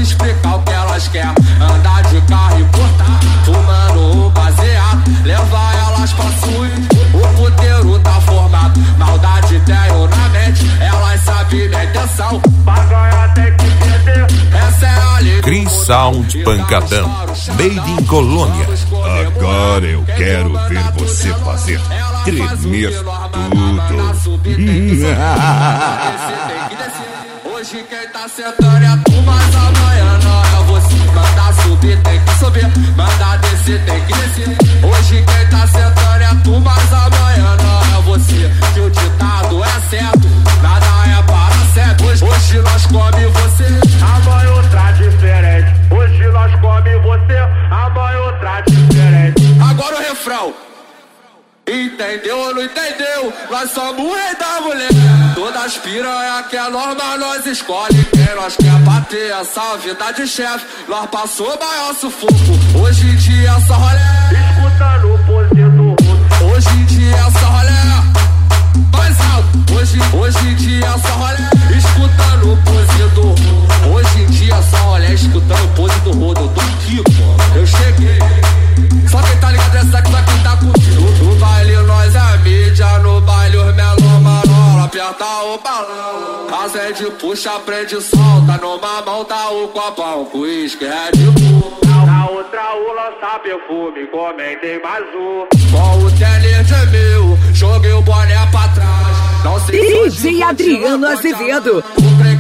explicar o que elas querem. Andar de carro importar, fumando um baseado, levar elas pra suíte, o puteiro tá formado. Maldade tenho na mente, elas sabem minha intenção. Pra ganhar tem que perder, essa é a lei. Cris Sound Pancadão, made in Colônia. Agora eu quero ver você fazer tremer tudo. Hoje quem tá sentando é tu, mas amanhã não é você. Manda subir, tem que subir, manda descer, tem que descer. Hoje quem tá sentando é tu, mas amanhã não é você. Que o ditado é certo, nada é para sempre. Hoje nós come você, amanhã outra diferente. Hoje nós come você, amanhã outra diferente. Agora o refrão. Entendeu ou não entendeu? Nós somos o rei da mulher. Todas piranha que é norma, nós escolhe quem nós quer bater. Essa vida de chefe, nós passou maior sufoco. Hoje em dia é só rolé, escutando o pose do rosto. Hoje em dia é só rolé, mais alto. Hoje em dia é só rolé, escutando o pose do rosto. Hoje em dia é só rolé, escutando o pose do rosto. Eu tô aqui, pô, eu cheguei. Só quem tá ligado essa que vai cantar comigo. No baile nós é mídia, no baile os melão marola, aperta o balão. Acende, puxa, prende, solta, numa mão tá o copão, com uísque, Red Bull. Na outra o lança perfume, comentei mais um. Com o tênis de meu, joguei o boné pra trás. Não sei DJ Adriano Azevedo. Se